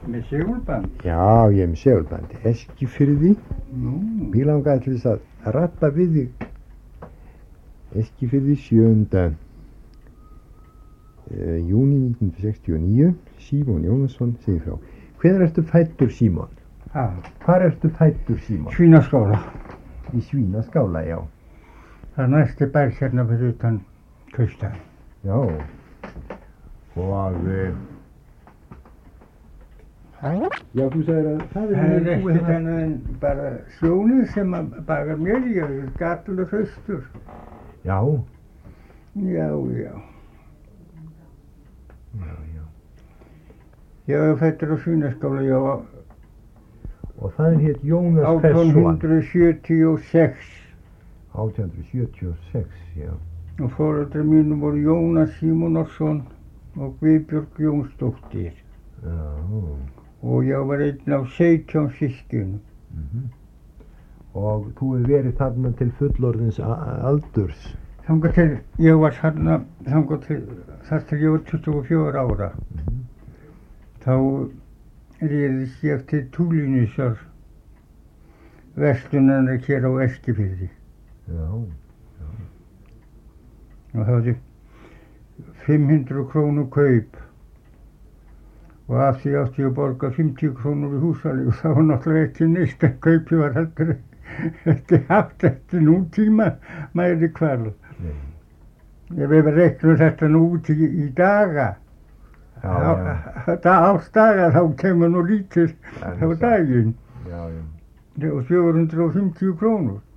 Með segulband? Já, ég er með segulbandi. Eskifirði. Nú. Mér langaði til þess að rappa við þig. Eskifirði 7. Júní 1969. Símon Jónasson segir frá. Hvenær ertu fæddur, Símon? Hvar ertu fæddur, Símon? Svínaskála. Í Svínaskála, já. Það er næsti bær hérna fyrir utan Kaupstað. Já. Og já, þú sagðir að það er ekkert annað en bara sjónið sem að baga mér. Ég er gatalur hraustur. Já. Já. Já. Ég var fæddur á Svínaskála, já. Og það hétt Jónas Persson. 1876. 1876, já. Og foreldrar mínu voru Jónas Símonarson og Guðbjörg Jónsdóttir. Já. Og ég var einn af 17 systkinum. Og þú hefur verið þarna til fullorðins aldurs? Þangað til ég var þarna, þar til ég var 24 ára. Þá réðist ég til Túlínusar verslunarinnar hér á Eskifirði. Já. Og það hafði 500 krónu kaup. Og af því átti ég að borga 50 krónur í húsalegu. Það var náttúrulega ekki neitt, en kaupið var heldur ekki haft eftir nútíma mæri kvarl. Ef við reiknum þetta nú út í daga, ársdaga, þá kemur nú lítið á daginn. Já. Og 450 krónur.